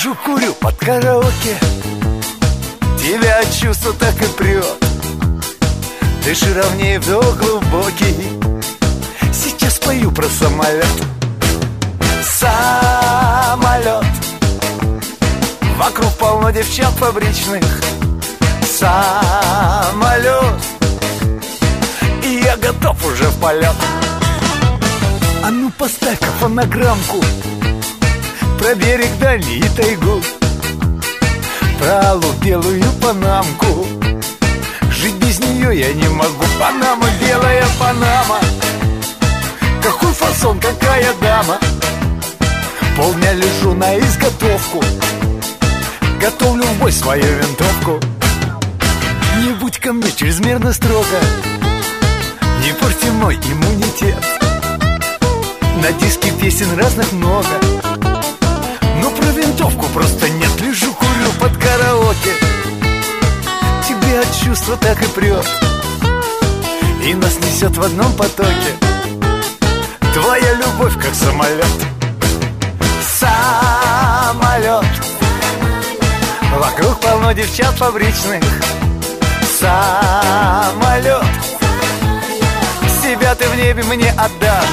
Лежу, курю под караоке, тебя от чувства так и прет. Дыши ровнее, вдох глубокий, сейчас пою про самолет. Самолет, вокруг полно девчат фабричных. Самолет, и я готов уже в полет. А ну поставь-ка фонограммку про берег дальний и тайгу, про алую белую панамку. Жить без нее я не могу. Панама, белая Панама, какой фасон, какая дама. Полдня лежу на изготовку, готовлю в бой свою винтовку. Не будь ко мне чрезмерно строго, не порти мой иммунитет. На диске песен разных много, но про винтовку просто нет. Лежу, курю под караоке, тебе от чувства так и прет, и нас несет в одном потоке твоя любовь, как самолет. Самолет, вокруг полно девчат фабричных. Самолет, себя ты в небе мне отдашь.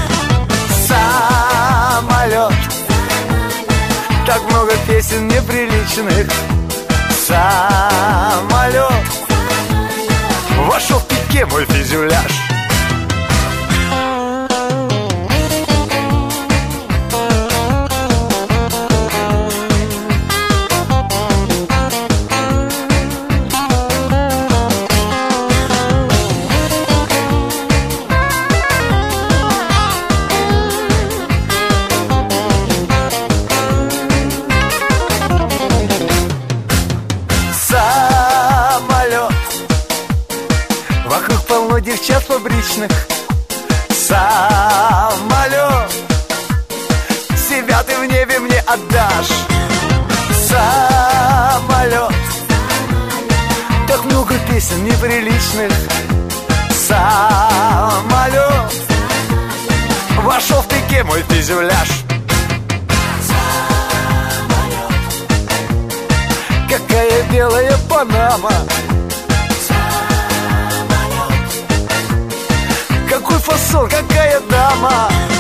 Самолет, так много песен неприличных. Самолет, вошел в пике мой фюзеляж. Вокруг полно девчат фабричных. Самолет, себя ты в небе мне отдашь. Самолет, так много песен неприличных. Самолет, вошел в пике мой фюзеляж. Какая белая Панама, какой фасон, какая дама.